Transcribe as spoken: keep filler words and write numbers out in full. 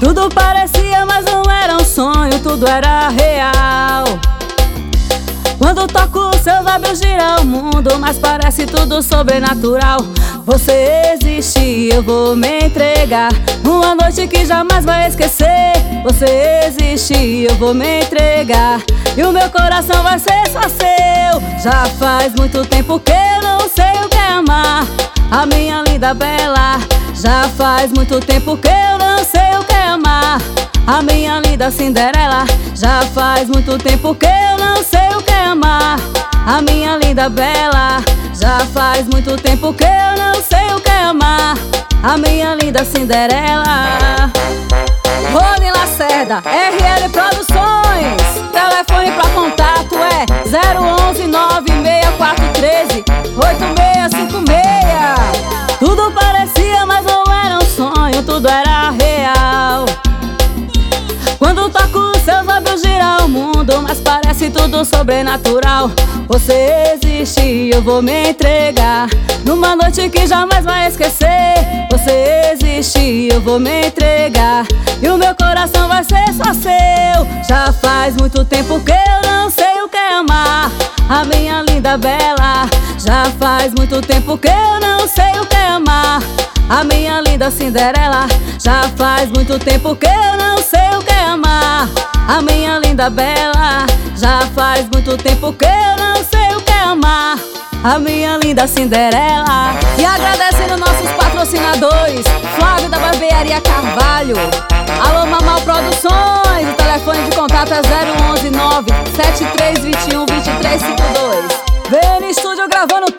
Tudo parecia, mas não era um sonho, tudo era real. Quando toco seus lábios gira o mundo, mas parece tudo sobrenatural. Você existe e eu vou me entregar, uma noite que jamais vai esquecer. Você existe e eu vou me entregar, e o meu coração vai ser só seu. Já faz muito tempo que eu não sei o que é amar, a minha linda bela. Já faz muito tempo que eu não sei o que é amar, a minha linda Cinderela. Já faz muito tempo que eu não sei o que é amar, a minha linda bela. Já faz muito tempo que eu não sei o que é amar, a minha linda Cinderela. Rony Lacerda, R L Produções. Telefone pra contato é zero onze nove seis quatro um três oito seis cinco seis. Tudo parecia, mas não era um sonho, tudo era real. Quando toco seus lábios gira o mundo, mas parece tudo sobrenatural. Você existe e eu vou me entregar, numa noite que jamais vai esquecer. Você existe e eu vou me entregar, e o meu coração vai ser só seu. Já faz muito tempo que eu não sei o que é amar, a minha linda bela. Já faz muito tempo que eu não sei o que é amar, a minha linda Cinderela. Já faz muito tempo que eu não sei o que é amar, a minha linda bela. Já faz muito tempo que eu não sei o que é amar, a minha linda Cinderela. E agradecendo nossos patrocinadores, Flávio da Barbearia Carvalho, Alô Mamal Produções. O telefone de contato é zero onze nove sete três dois um dois três cinco dois. Vê no estúdio gravando